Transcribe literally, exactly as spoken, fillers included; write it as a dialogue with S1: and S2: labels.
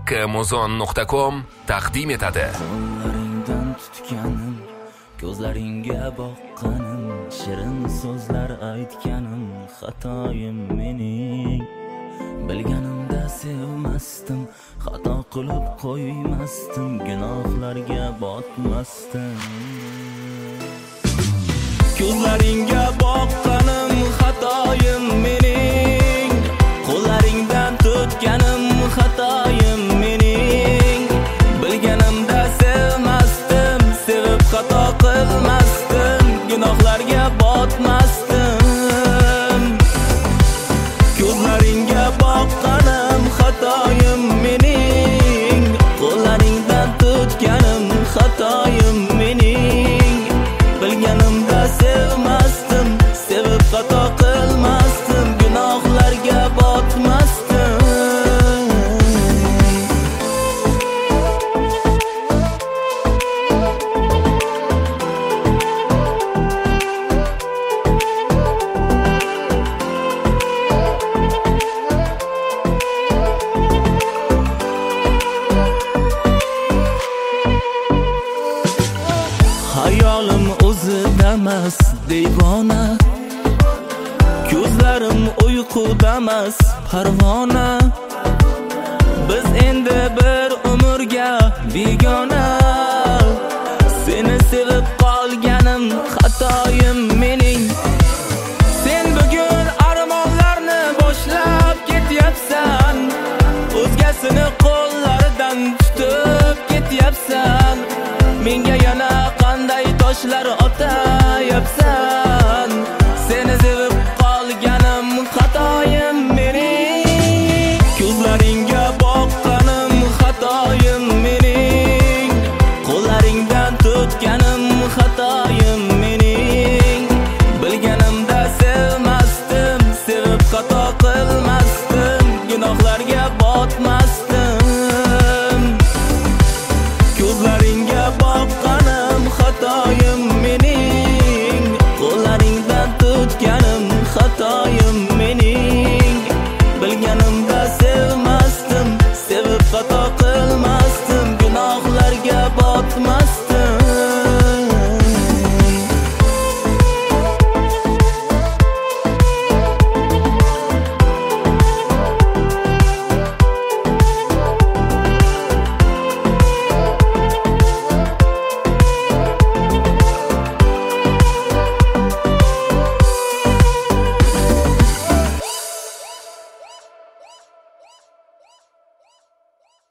S1: Muzon nuqta com taqdim etadi.
S2: Qo'llaringdan tutganim, ko'zlaringga boqqanim, shirin so'zlar aytganim, xatoyim mening. Bilganimda sevmasdim, xato qilib qo'ymasdim, gunohlarga botmasdim. Ko'zlaringga boqqanim, xatoyim mening. Qo'llaringdan tutganim, xatoyim mening. Bilganimda sevmasdim, sevib xato qilmasdim, gunohlarga botmasdim. Ko'zlaringga boqqanim, xatoyim mening. Qo'llaringdan tutganim, xatoyim mening. Bilganimda sevmasdim, sevib xato qilmasdim, gunohlarga botmasdim. Hayolim o'zidamas devona, ko'zlarim uyqudamas parvona. Biz endi bir umrga begona. Seni sevib qolganim, xatoyim mening. Sen bugun armonlarni boshlab ketyapsan, o'zgasini qo'llaridan tutib ketyapsan. Menga yana qanday toshlar otar